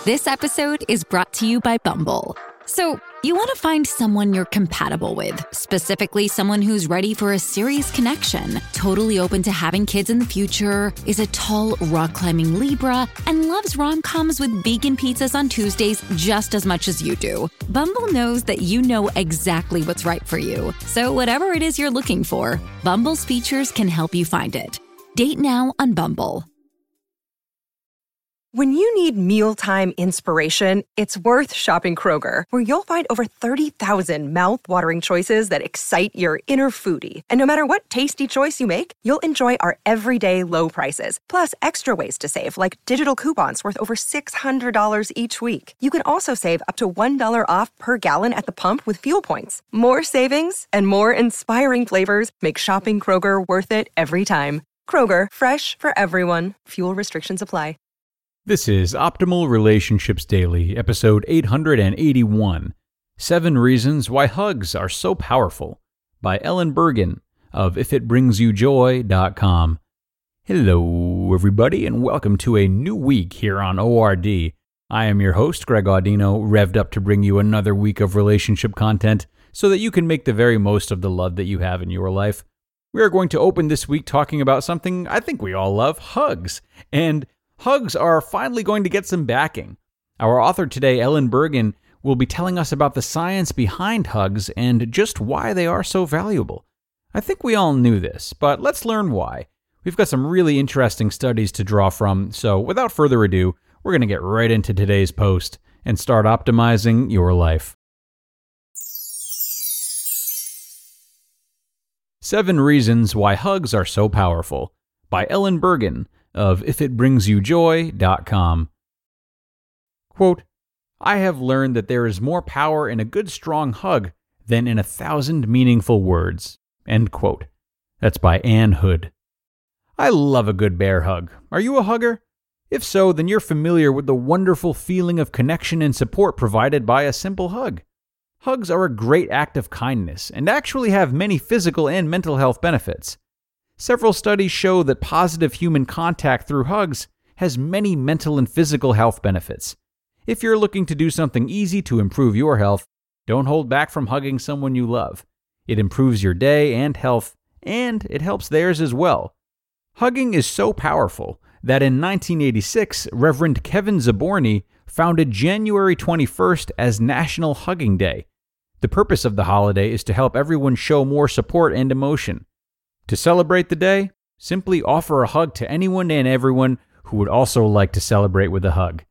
This episode is brought to you by Bumble. So, you want to find someone you're compatible with, specifically someone who's ready for a serious connection, totally open to having kids in the future, is a tall, rock-climbing Libra, and loves rom-coms with vegan pizzas on Tuesdays just as much as you do. Bumble knows that you know exactly what's right for you. So whatever it is you're looking for, Bumble's features can help you find it. Date now on Bumble. When you need mealtime inspiration, it's worth shopping Kroger, where you'll find over 30,000 mouth-watering choices that excite your inner foodie. And no matter what tasty choice you make, you'll enjoy our everyday low prices, plus extra ways to save, like digital coupons worth over $600 each week. You can also save up to $1 off per gallon at the pump with fuel points. More savings and more inspiring flavors make shopping Kroger worth it every time. Kroger, fresh for everyone. Fuel restrictions apply. This is Optimal Relationships Daily, episode 881, 7 Reasons Why Hugs Are So Powerful, by Ellen Bergen of ifitbringsyoujoy.com. Hello, everybody, and welcome to a new week here on ORD. I am your host, Greg Audino, revved up to bring you another week of relationship content so that you can make the very most of the love that you have in your life. We are going to open this week talking about something I think we all love, hugs, and hugs are finally going to get some backing. Our author today, Ellen Bergen, will be telling us about the science behind hugs and just why they are so valuable. I think we all knew this, but let's learn why. We've got some really interesting studies to draw from, so without further ado, we're going to get right into today's post and start optimizing your life. 7 Reasons Why Hugs Are So Powerful, by Ellen Bergen of ifitbringsyoujoy.com. Quote, I have learned that there is more power in a good strong hug than in 1,000 meaningful words. End quote. That's by Ann Hood. I love a good bear hug. Are you a hugger? If so, then you're familiar with the wonderful feeling of connection and support provided by a simple hug. Hugs are a great act of kindness and actually have many physical and mental health benefits. Several studies show that positive human contact through hugs has many mental and physical health benefits. If you're looking to do something easy to improve your health, don't hold back from hugging someone you love. It improves your day and health, and it helps theirs as well. Hugging is so powerful that in 1986, Reverend Kevin Zaborny founded January 21st as National Hugging Day. The purpose of the holiday is to help everyone show more support and emotion. To celebrate the day, simply offer a hug to anyone and everyone who would also like to celebrate with a hug.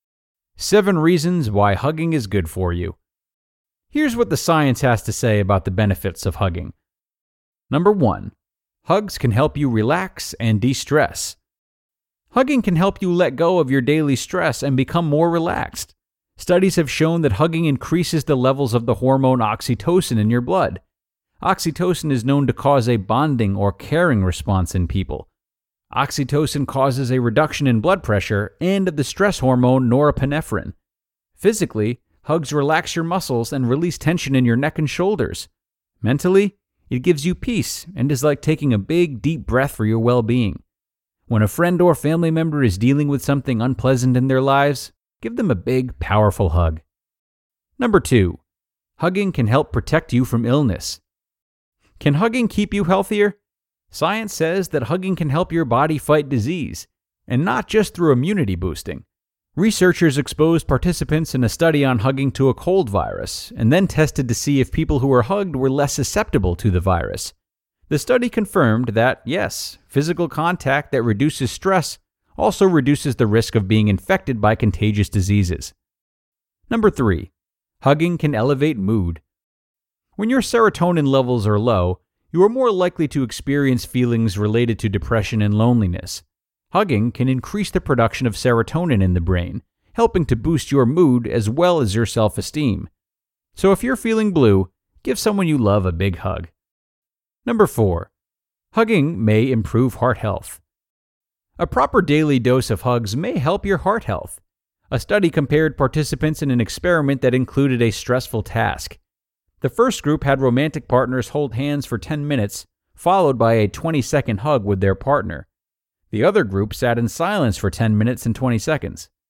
7 Reasons Why Hugging is Good for You. Here's what the science has to say about the benefits of hugging. Number 1. Hugs can help you relax and de-stress. Hugging can help you let go of your daily stress and become more relaxed. Studies have shown that hugging increases the levels of the hormone oxytocin in your blood. Oxytocin is known to cause a bonding or caring response in people. Oxytocin causes a reduction in blood pressure and of the stress hormone norepinephrine. Physically, hugs relax your muscles and release tension in your neck and shoulders. Mentally, it gives you peace and is like taking a big, deep breath for your well-being. When a friend or family member is dealing with something unpleasant in their lives, give them a big, powerful hug. Number 2. Hugging can help protect you from illness. Can hugging keep you healthier? Science says that hugging can help your body fight disease, and not just through immunity boosting. Researchers exposed participants in a study on hugging to a cold virus, and then tested to see if people who were hugged were less susceptible to the virus. The study confirmed that, yes, physical contact that reduces stress also reduces the risk of being infected by contagious diseases. Number 3. Hugging can elevate mood. When your serotonin levels are low, you are more likely to experience feelings related to depression and loneliness. Hugging can increase the production of serotonin in the brain, helping to boost your mood as well as your self-esteem. So if you're feeling blue, give someone you love a big hug. Number 4. Hugging may improve heart health. A proper daily dose of hugs may help your heart health. A study compared participants in an experiment that included a stressful task. The first group had romantic partners hold hands for 10 minutes, followed by a 20-second hug with their partner. The other group sat in silence for 10 minutes and 20 seconds.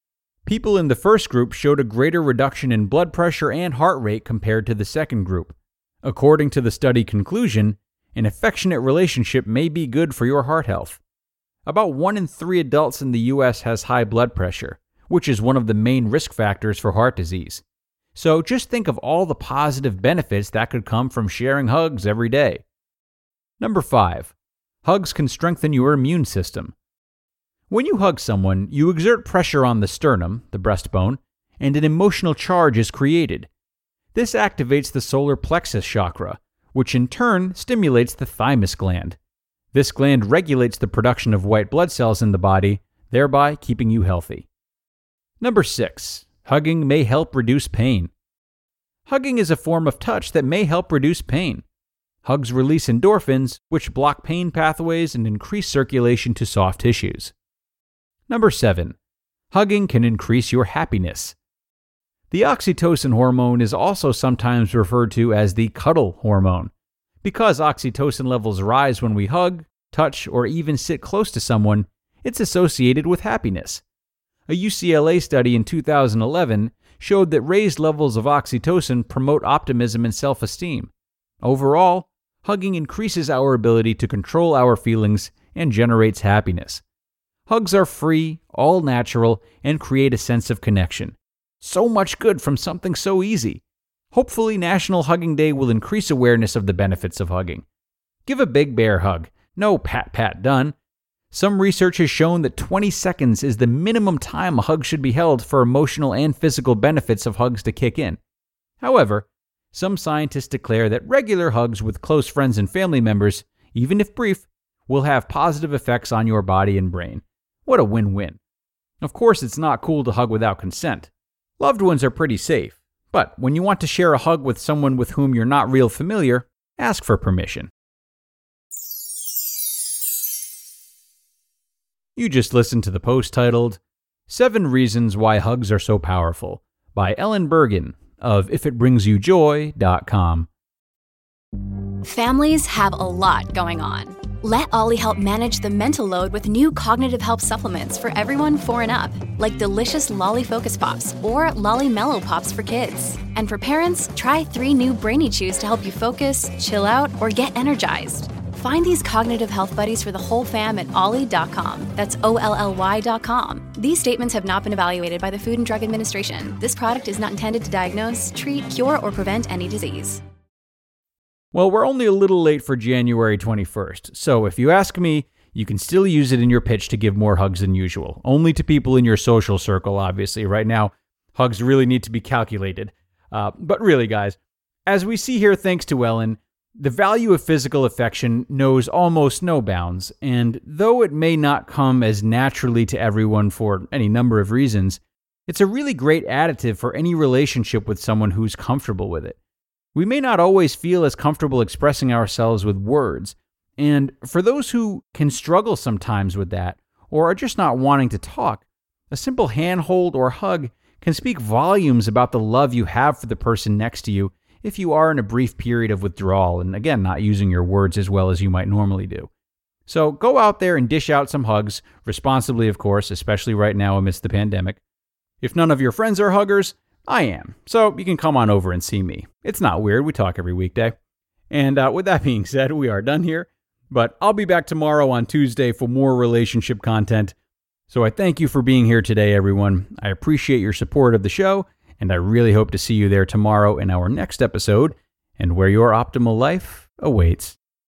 People in the first group showed a greater reduction in blood pressure and heart rate compared to the second group. According to the study conclusion, an affectionate relationship may be good for your heart health. About 1 in 3 adults in the U.S. has high blood pressure, which is one of the main risk factors for heart disease. So just think of all the positive benefits that could come from sharing hugs every day. Number 5. Hugs can strengthen your immune system. When you hug someone, you exert pressure on the sternum, the breastbone, and an emotional charge is created. This activates the solar plexus chakra, which in turn stimulates the thymus gland. This gland regulates the production of white blood cells in the body, thereby keeping you healthy. Number 6. Hugging may help reduce pain. Hugging is a form of touch that may help reduce pain. Hugs release endorphins, which block pain pathways and increase circulation to soft tissues. Number 7. Hugging can increase your happiness. The oxytocin hormone is also sometimes referred to as the cuddle hormone. Because oxytocin levels rise when we hug, touch, or even sit close to someone, it's associated with happiness. A UCLA study in 2011 showed that raised levels of oxytocin promote optimism and self-esteem. Overall, hugging increases our ability to control our feelings and generates happiness. Hugs are free, all natural, and create a sense of connection. So much good from something so easy. Hopefully, National Hugging Day will increase awareness of the benefits of hugging. Give a big bear hug. No pat done. Some research has shown that 20 seconds is the minimum time a hug should be held for emotional and physical benefits of hugs to kick in. However, some scientists declare that regular hugs with close friends and family members, even if brief, will have positive effects on your body and brain. What a win-win. Of course, it's not cool to hug without consent. Loved ones are pretty safe, but when you want to share a hug with someone with whom you're not real familiar, ask for permission. You just listened to the post titled, 7 Reasons Why Hugs Are So Powerful by Ellen Bergen of ifitbringsyoujoy.com. Families have a lot going on. Let Ollie help manage the mental load with new cognitive help supplements for everyone 4 and up, like delicious Lolly Focus Pops or Lolly Mellow Pops for kids. And for parents, try 3 new Brainy Chews to help you focus, chill out, or get energized. Find these cognitive health buddies for the whole fam at ollie.com. That's OLLY.com. These statements have not been evaluated by the Food and Drug Administration. This product is not intended to diagnose, treat, cure, or prevent any disease. Well, we're only a little late for January 21st, so if you ask me, you can still use it in your pitch to give more hugs than usual. Only to people in your social circle, obviously. Right now, hugs really need to be calculated. But really, guys, as we see here thanks to Ellen, the value of physical affection knows almost no bounds, and though it may not come as naturally to everyone for any number of reasons, it's a really great additive for any relationship with someone who's comfortable with it. We may not always feel as comfortable expressing ourselves with words, and for those who can struggle sometimes with that, or are just not wanting to talk, a simple handhold or hug can speak volumes about the love you have for the person next to you if you are in a brief period of withdrawal, and again, not using your words as well as you might normally do. So go out there and dish out some hugs, responsibly of course, especially right now amidst the pandemic. If none of your friends are huggers, I am, so you can come on over and see me. It's not weird, we talk every weekday. And with that being said, we are done here, but I'll be back tomorrow on Tuesday for more relationship content. So I thank you for being here today, everyone. I appreciate your support of the show, and I really hope to see you there tomorrow in our next episode, and where your optimal life awaits.